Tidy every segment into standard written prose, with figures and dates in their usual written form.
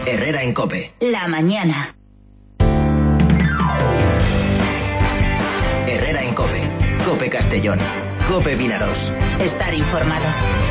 Herrera en COPE. La mañana. Herrera en COPE. COPE Castellón. COPE Vinaros. Estar informado.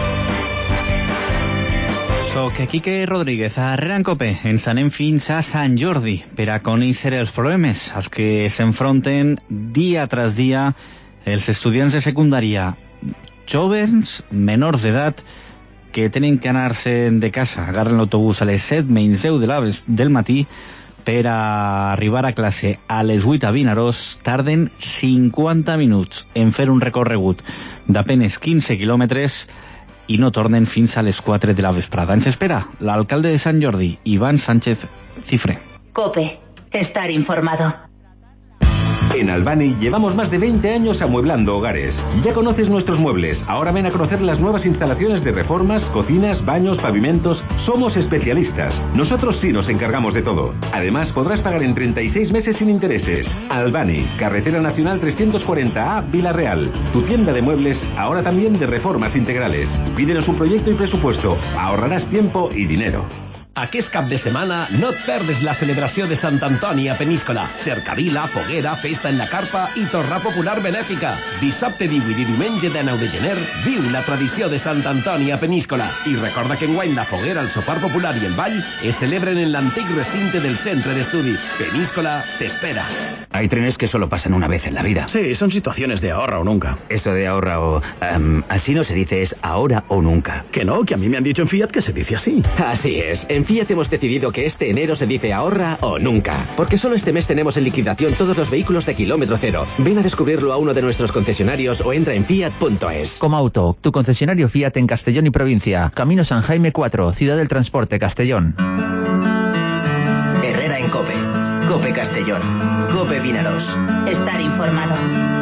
Soc Quique Rodríguez, a Herrera en COPE. Ens anem fins a Sant Jordi per a conèixer els problemes als que s'enfronten dia tras dia els estudiants de secundària, jóvens, menors d'edat, que tenen que anar-se de casa, agarren l'autobús a les 7:10 del matí per a arribar a classe a les 8 a Vinaròs. Tarden 50 minuts en fer un recorregut d'apenes 15 quilòmetres i no tornen fins a les 4 de la vesprada. Ens espera l'alcalde de Sant Jordi, Iván Sánchez Cifre. COPE. Estar informado. En Albani llevamos más de 20 años amueblando hogares. Ya conoces nuestros muebles. Ahora ven a conocer las nuevas instalaciones de reformas, cocinas, baños, pavimentos. Somos especialistas. Nosotros sí nos encargamos de todo. Además, podrás pagar en 36 meses sin intereses. Albani, Carretera Nacional 340A, Vila Real. Tu tienda de muebles, ahora también de reformas integrales. Pídenos un proyecto y presupuesto. Ahorraràs tiempo y dinero. Aquest cap de setmana no et perdes la celebració de Sant Antoni a Peníscola. Cercavila, foguera, festa en la carpa i torrar popular benèfica. Dissabte 18 i diumenge de 9 de gener viu la tradició de Sant Antoni a Peníscola. I recorda que enguany la foguera, el sopar popular i el ball es celebren en l'antic recinte del Centre d'Estudis. Peníscola te espera. Hay trenes que solo pasan una vez en la vida. Sí, son situaciones de ahorra o nunca. Eso de ahorra o... así no se dice, es ahora o nunca. Que no, que a mí me han dicho en Fiat que se dice así. Así es. En Fiat hemos decidido que este enero se dice ahorra o nunca. Porque solo este mes tenemos en liquidación todos los vehículos de kilómetro cero. Ven a descubrirlo a uno de nuestros concesionarios o entra en fiat.es. Comauto, tu concesionario Fiat en Castellón y provincia. Camino San Jaime 4, Ciudad del Transporte, Castellón. Herrera en COPE. COPE Castellón. COPE Vinaros. Estar informado.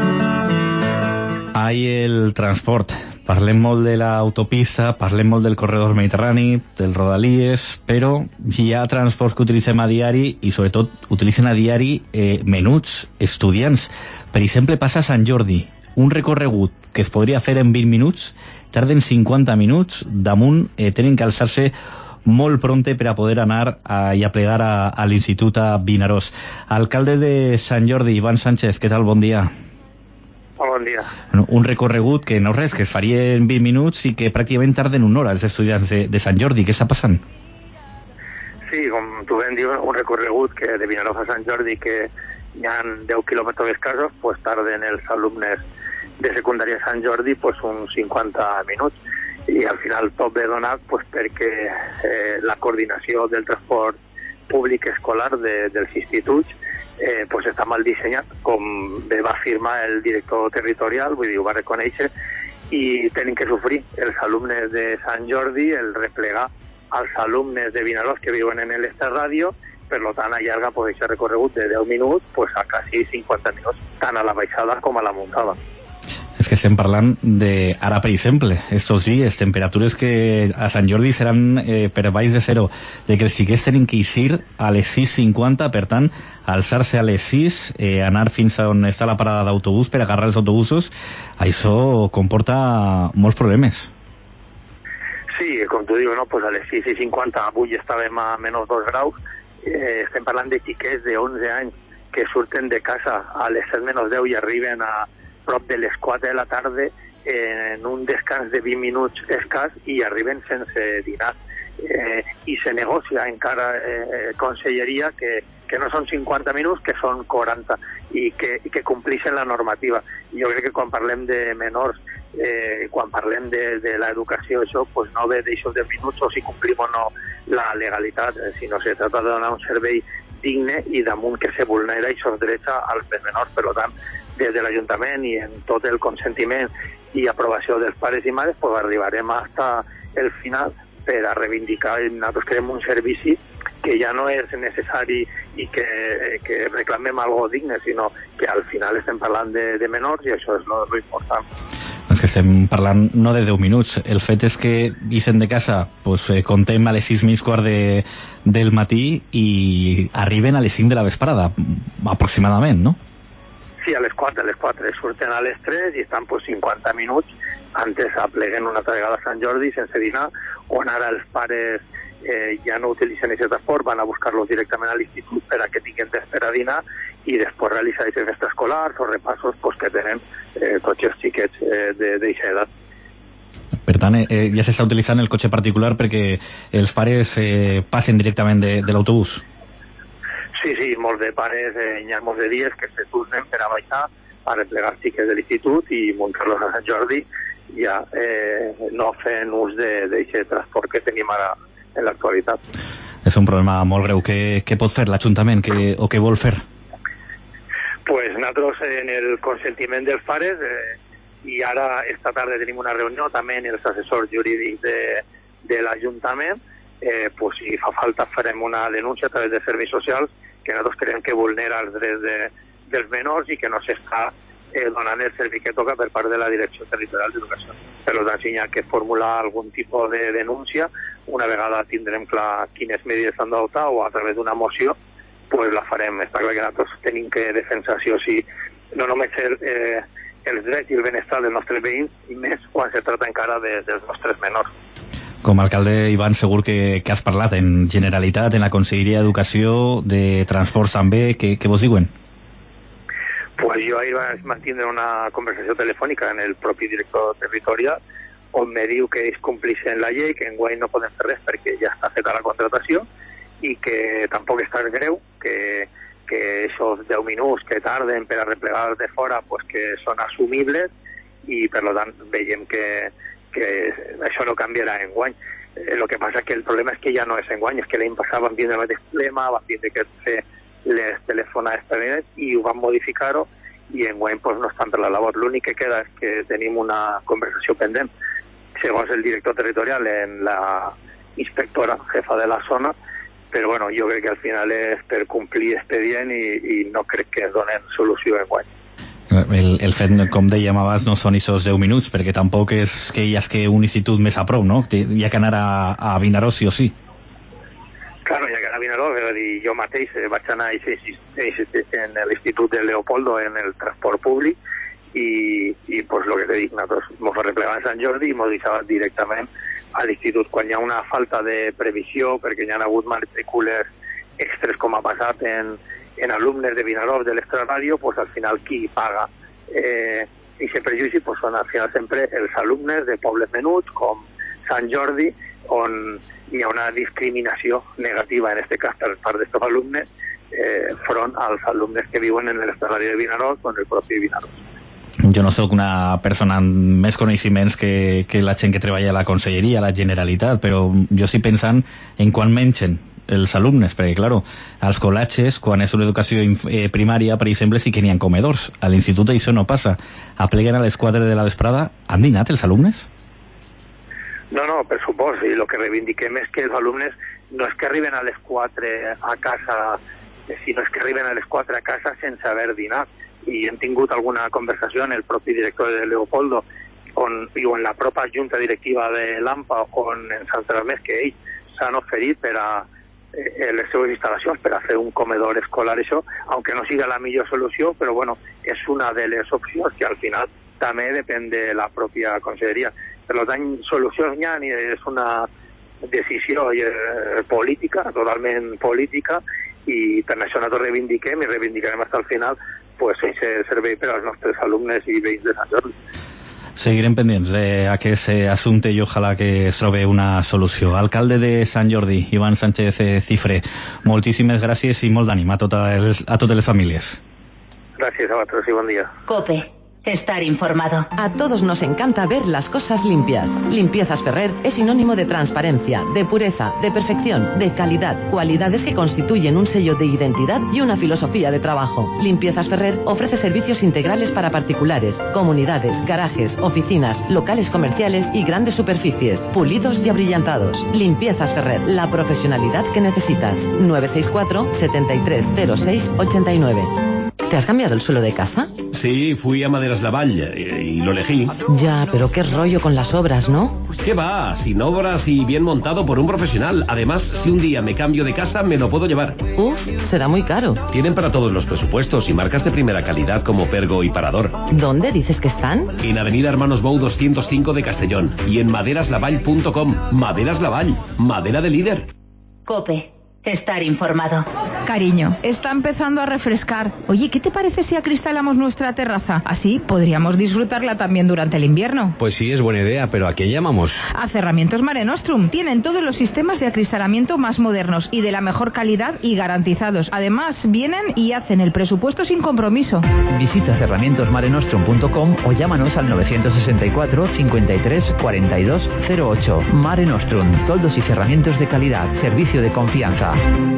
Hay el transport. Parlem molt de l'autopista, parlem molt del corredor mediterrani, del Rodalies, però hi ha transports que utilitzem a diari i sobretot utilitzen a diari menuts estudiants. Per exemple, passa a Sant Jordi, un recorregut que es podria fer en 20 minuts, tarden 50 minuts, damunt tenen que alçar-se molt prompte per a poder anar i a plegar a l'Institut a Vinaròs. Alcalde de Sant Jordi, Iván Sánchez, què tal? Bon dia. Bon dia. Un recorregut que no res, que es faria en 20 minuts i que pràcticament tarden una hora els estudiants de Sant Jordi. Què està passant? Sí, com tu ben dius, un recorregut que de Vinaròs a Sant Jordi que hi ha 10 quilòmetres escassos, pues tarden els alumnes de secundària a Sant Jordi pues uns 50 minuts. I al final tot ve donat pues, perquè la coordinació del transport públic escolar dels instituts pues està mal dissenyat, com bé va afirmar el director territorial, vull dir, ho va reconèixer, i tenen que sofrir els alumnes de Sant Jordi el replegar als alumnes de Vinaròs que viuen en l'Esterradio, per tant allarga pues, aquest recorregut de 10 minuts pues, a quasi 50 minuts, tant a la baixada com a la muntada. És que estem parlant de, ara per exemple, estos dies, temperatures que a Sant Jordi seran per baix de zero, de que els xiquets tenen que eixir a les 6:50, per tant, alçar-se a les 6, anar fins a on està la parada d'autobús per agarrar els autobusos, això comporta molts problemes. Sí, com tu dius, no? Pues a les 6:50 avui estàvem a menys 2 graus, estem parlant de xiquets de 11 anys que surten de casa a les 7 menys 10 i arriben a prop de les 4 de la tarda en un descans de 20 minuts escàs i arriben sense dinar. I se negocia encara conselleria que no són 50 minuts, que són 40 i que complixen la normativa. Jo crec que quan parlem de menors, quan parlem de l'educació, això pues no ve d'això de minuts o si complim o no la legalitat, sinó se trata de donar un servei digne i damunt que se vulnera aquests drets als menors. Per tant, des de l'Ajuntament i en tot el consentiment i aprovació dels pares i mares, pues arribarem fins el final per a reivindicar, nosaltres creem un servici que ja no és necessari i que reclamem algo digne, sinó que al final estem parlant de menors i això és lo important. És que estem parlant no de 10 minuts, el fet és que ixen de casa, pues, contem a les 6:15 del matí i arriben a les 5 de la vesprada, aproximadament, no? Sí, a les 4, surten a les 3 i estan pues, 50 minuts antes apleguen una altra vegada a Sant Jordi sense dinar, on ara els pares ja no utilitzen aquest transport, van a buscar-los directament a l'institut per a que tinguin d'esperar a dinar i després realitzar aquestes extraescolars o repassos que tenen tots els xiquets d'aquesta edat. Per tant, ja s'està utilitzant el cotxe particular perquè els pares passen directament de l'autobús. Sí, molts de pares hi ha molts de dies que se turnen per a baixar a replegar els xiquets de l'institut i muntar-los a Sant Jordi, ja no fent ús d'aquest transport que tenim ara en l'actualitat. És un problema molt greu. Què pot fer l'Ajuntament o què vol fer? Pues nosaltres en el consentiment dels pares i ara esta tarda tenim una reunió també amb els assessors jurídics de l'Ajuntament, pues si fa falta farem una denúncia a través de serveis socials que nosaltres creiem que vulnera els drets dels menors i que no s'està donant el servei que toca per part de la Direcció Territorial d'Educació. Per tant, si hi ha que formular algun tipus de denúncia, una vegada tindrem clar quines mesures s'han d'adoptar o a través d'una moció, pues la farem. Està clar que nosaltres tenim que defensar sí o sí no només els drets i el benestar dels nostres veïns, i més quan se trata encara dels nostres menors. Com a alcalde, Ivan, segur que has parlat en Generalitat, en la Conselleria d'Educació, de Transports també, què vos diuen? Pues jo ahir vaig mantindre una conversació telefònica amb el propi director territorial on me diu que ells complixen la llei, que enguany no poden fer res perquè ja està feta la contratació i que tampoc està greu, que aquests 10 minuts que tarden per a replegar de fora pues que són assumibles i per tant veiem que això no canviarà enguany. El que passa que el problema és que ja no és enguany, és que l'any passat van tindre el mateix problema, van tindre que fer les telefonades també i ho van modificar-ho i enguany pues, no estan per la labor. L'únic que queda és que tenim una conversació pendent segons el director territorial en la inspectora jefa de la zona, però bueno, jo crec que al final és per complir expedient i no crec que es donen solució enguany. El fet, com dèiem abans, no són aquests 10 minuts, perquè tampoc és que hi hagi un institut més a prop, no? Hi ha que anar a Vinaròs sí o sí. Claro, hi ha que anar a Vinaròs, és a dir, jo mateix vaig anar en l'Institut de Leopoldo en el transport públic i pues lo que te dic, nosaltres mos replegàvem a Sant Jordi i mos deixàvem directament a l'institut. Quan hi ha una falta de previsió, perquè hi ha hagut matrícules extres com ha passat en alumnes de Vinaròs de l'extraràdio, pues al final qui paga aquest prejudici pues són al final sempre els alumnes de pobles menuts com Sant Jordi, on hi ha una discriminació negativa en aquest cas per part d'aquests alumnes front als alumnes que viuen en l'extraràdio de Vinaròs o en el propi Vinaròs. Jo no sóc una persona amb més coneixements que la gent que treballa a la Conselleria, a la Generalitat, però jo estic pensant en quan mengen els alumnes, perquè, claro, als col·legis, quan és una educació primària, per exemple, sí que n'hi ha comedors. A l'institut això no passa. Apleguen a les 4 de la vesprada. Han dinat els alumnes? No, per supost, i el que reivindiquem és que els alumnes no és que arriben a les 4 a casa, sinó és que arriben a les 4 a casa sense haver dinat. I hem tingut alguna conversació amb el propi director de Leopoldo o en la pròpia junta directiva de l'AMPA on ens han transmès que ells s'han oferit per a les seves instal·lacions per a fer un comedor escolar, això, aunque no siga la millor solució, però bueno, és una de les opcions que al final també depèn de la pròpia conselleria. Per tant, solucions n'hi ha, és una decisió política, totalment política, i per això nosaltres reivindiquem i reivindicarem fins al final pues aquest servei per als nostres alumnes i veïns de Sant Jordi. Seguirem pendents d'aquest assumpte i ojalà que es trobi una solució. Alcalde de Sant Jordi, Iván Sánchez Cifre, moltíssimes gràcies i molt d'ànim a totes les famílies. Gràcies a vosaltres i bon dia. COPE. Estar informado. A todos nos encanta ver las cosas limpias. Limpiezas Ferrer es sinónimo de transparencia, de pureza, de perfección, de calidad, cualidades que constituyen un sello de identidad y una filosofía de trabajo. Limpiezas Ferrer ofrece servicios integrales para particulares, comunidades, garajes, oficinas, locales comerciales y grandes superficies, pulidos y abrillantados. Limpiezas Ferrer, la profesionalidad que necesitas. 964 7306 89. ¿Te has cambiado el suelo de casa? Sí, fui a Maderas Lavall y lo elegí. Ya, pero qué rollo con las obras, ¿no? ¿Qué va? Sin obras y bien montado por un profesional. Además, si un día me cambio de casa, me lo puedo llevar. Uf, será muy caro. Tienen para todos los presupuestos y marcas de primera calidad como Pergo y Parador. ¿Dónde dices que están? En Avenida Hermanos Bou 205 de Castellón y en maderaslavall.com. Maderas Lavall, madera de líder. COPE. Estar informado. Cariño, está empezando a refrescar. Oye, ¿qué te parece si acristalamos nuestra terraza? Así podríamos disfrutarla también durante el invierno. Pues sí, es buena idea, pero ¿a quién llamamos? A Cerramientos Mare Nostrum. Tienen todos los sistemas de acristalamiento más modernos y de la mejor calidad y garantizados. Además, vienen y hacen el presupuesto sin compromiso. Visita cerramientosmarenostrum.com o llámanos al 964 53 42 08. Mare Nostrum. Toldos y cerramientos de calidad. Servicio de confianza.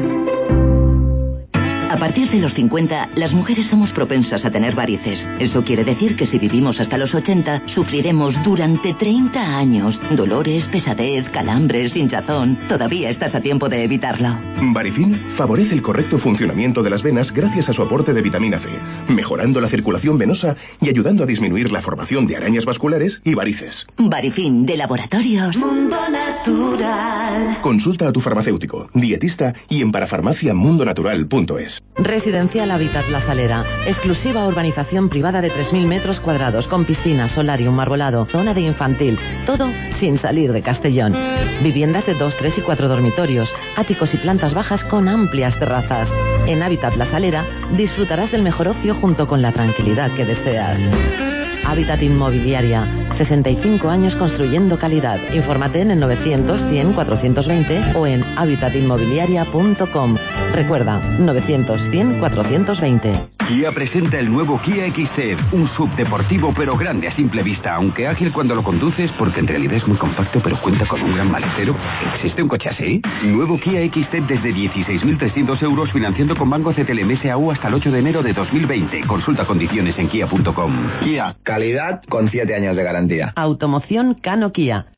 A partir de los 50, las mujeres somos propensas a tener varices. Eso quiere decir que si vivimos hasta los 80, sufriremos durante 30 años dolores, pesadez, calambres, hinchazón. Todavía estás a tiempo de evitarlo. Varifin favorece el correcto funcionamiento de las venas gracias a su aporte de vitamina C, mejorando la circulación venosa y ayudando a disminuir la formación de arañas vasculares y varices. Varifin, de Laboratorios Mundo Natural. Consulta a tu farmacéutico, dietista y en parafarmaciamundonatural.es. Residencial Hábitat La Salera. Exclusiva urbanización privada de 3.000 metros cuadrados con piscina, solarium, arbolado, zona de infantil. Todo sin salir de Castellón. Viviendas de 2, 3 y 4 dormitorios, áticos y plantas bajas con amplias terrazas. En Hábitat La Salera disfrutarás del mejor ocio junto con la tranquilidad que deseas. Hábitat Inmobiliaria. 65 años construyendo calidad. Infórmate en el 900-100-420 o en habitatinmobiliaria.com. Recuerda, 900-100-420. Kia presenta el nuevo Kia XZ, un subdeportivo pero grande a simple vista, aunque ágil cuando lo conduces, porque en realidad es muy compacto pero cuenta con un gran maletero. ¿Existe un coche así? Nuevo Kia XZ desde 16.300 euros financiando con Banco CTLM SAU hasta el 8 de enero de 2020. Consulta condiciones en kia.com. Kia, calidad con 7 años de garantía. Automoción Cano Kia.